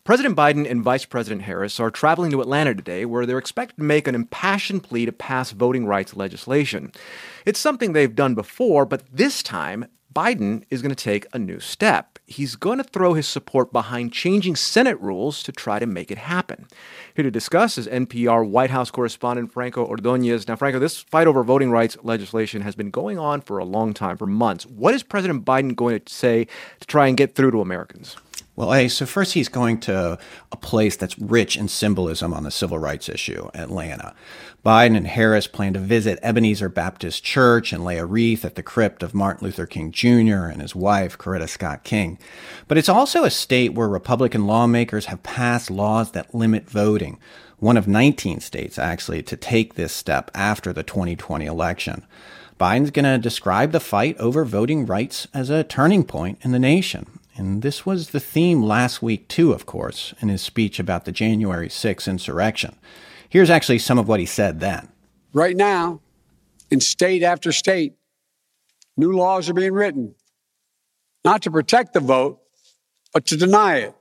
President Biden and Vice President Harris are traveling to Atlanta today, where they're expected to make an impassioned plea to pass voting rights legislation. It's something they've done before, but this time, Biden is going to take a new step. He's going to throw his support behind changing Senate rules to try to make it happen. Here to discuss is NPR White House correspondent Franco Ordonez. Now, Franco, this fight over voting rights legislation has been going on for a long time, for months. What is President Biden going to say to try and get through to Americans? Well, so first he's going to a place that's rich in symbolism on the civil rights issue, Atlanta. Biden and Harris plan to visit Ebenezer Baptist Church and lay a wreath at the crypt of Martin Luther King Jr. and his wife, Coretta Scott King. But it's also a state where Republican lawmakers have passed laws that limit voting, one of 19 states, actually, to take this step after the 2020 election. Biden's going to describe the fight over voting rights as a turning point in the nation. And this was the theme last week, too, of course, in his speech about the January 6th insurrection. Here's actually some of what he said then. Right now, in state after state, new laws are being written, not to protect the vote, but to deny it.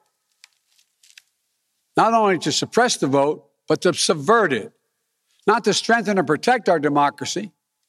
Not only to suppress the vote, but to subvert it. Not to strengthen and protect our democracy,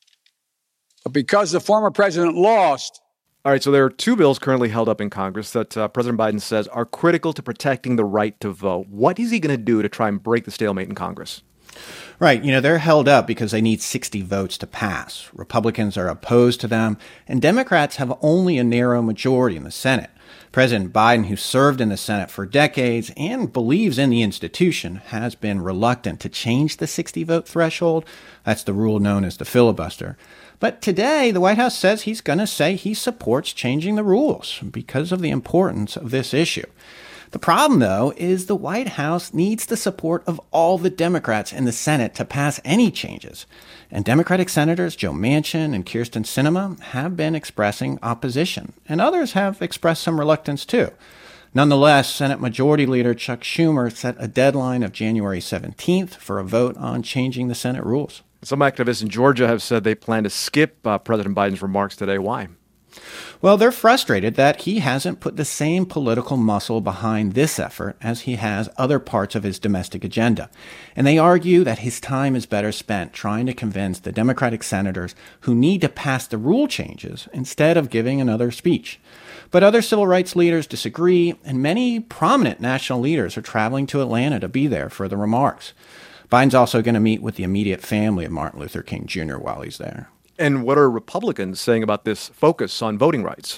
but because the former president lost. All right, so there are two bills currently held up in Congress that President Biden says are critical to protecting the right to vote. What is he going to do to try and break the stalemate in Congress? Right. They're held up because they need 60 votes to pass. Republicans are opposed to them, and Democrats have only a narrow majority in the Senate. President Biden, who served in the Senate for decades and believes in the institution, has been reluctant to change the 60-vote threshold. That's the rule known as the filibuster. But today, the White House says he's going to say he supports changing the rules because of the importance of this issue. The problem, though, is the White House needs the support of all the Democrats in the Senate to pass any changes. And Democratic Senators Joe Manchin and Kyrsten Sinema have been expressing opposition, and others have expressed some reluctance, too. Nonetheless, Senate Majority Leader Chuck Schumer set a deadline of January 17th for a vote on changing the Senate rules. Some activists in Georgia have said they plan to skip President Biden's remarks today. Why? Well, they're frustrated that he hasn't put the same political muscle behind this effort as he has other parts of his domestic agenda. And they argue that his time is better spent trying to convince the Democratic senators who need to pass the rule changes instead of giving another speech. But other civil rights leaders disagree, and many prominent national leaders are traveling to Atlanta to be there for the remarks. Biden's also going to meet with the immediate family of Martin Luther King Jr. while he's there. And what are Republicans saying about this focus on voting rights?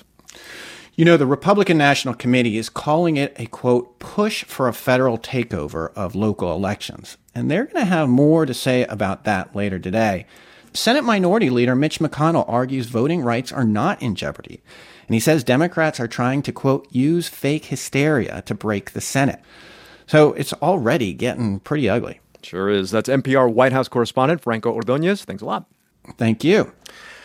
The Republican National Committee is calling it a, quote, push for a federal takeover of local elections. And they're going to have more to say about that later today. Senate Minority Leader Mitch McConnell argues voting rights are not in jeopardy. And he says Democrats are trying to, quote, use fake hysteria to break the Senate. So it's already getting pretty ugly. Sure is. That's NPR White House correspondent Franco Ordonez. Thanks a lot. Thank you.